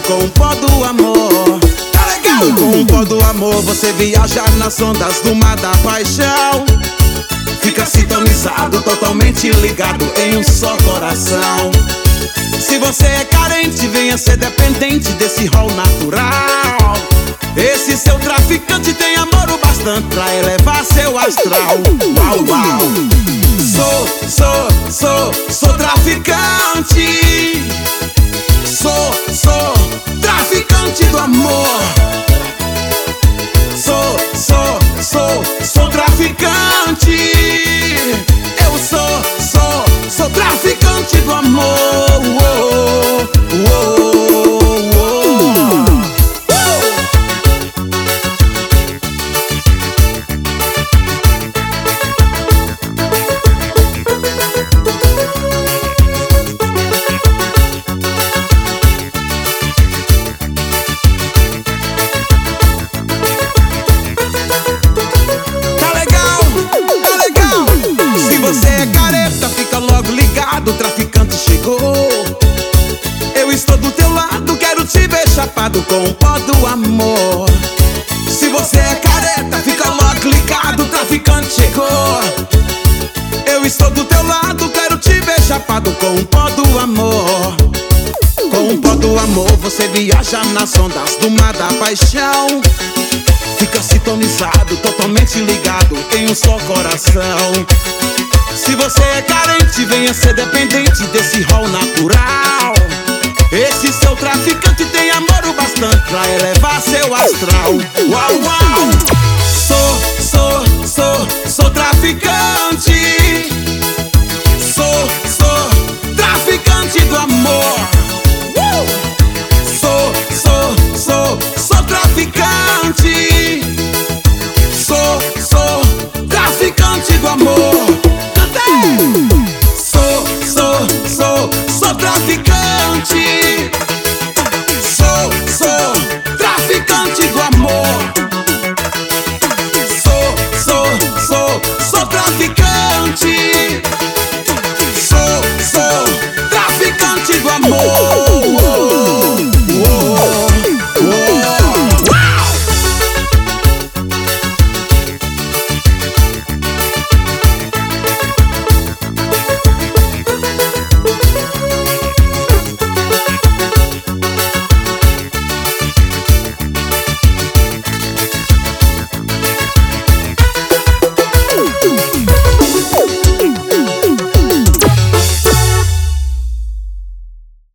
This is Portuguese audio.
com o pó do amor. Tá legal? Com o pó do amor você viaja nas ondas do mar da paixão. Fica sintonizado, totalmente ligado em um só coração. Se você é carente, venha ser dependente desse rol natural. Esse seu traficante tem amor o bastante pra elevar seu astral. Uau, uau. Sou traficante. Sou traficante do amor. Sou traficante. Eu sou traficante do amor. O traficante chegou. Eu estou do teu lado, quero te ver chapado com o pó do amor. Se você é careta, fica logo ligado, o traficante chegou. Eu estou do teu lado, quero te ver chapado com o pó do amor. Com o pó do amor você viaja nas ondas do mar da paixão. Fica sintonizado, totalmente ligado em um só coração. Se você é carente, venha ser dependente desse rol natural. Esse seu traficante tem amor o bastante pra elevar seu astral. Uau, uau.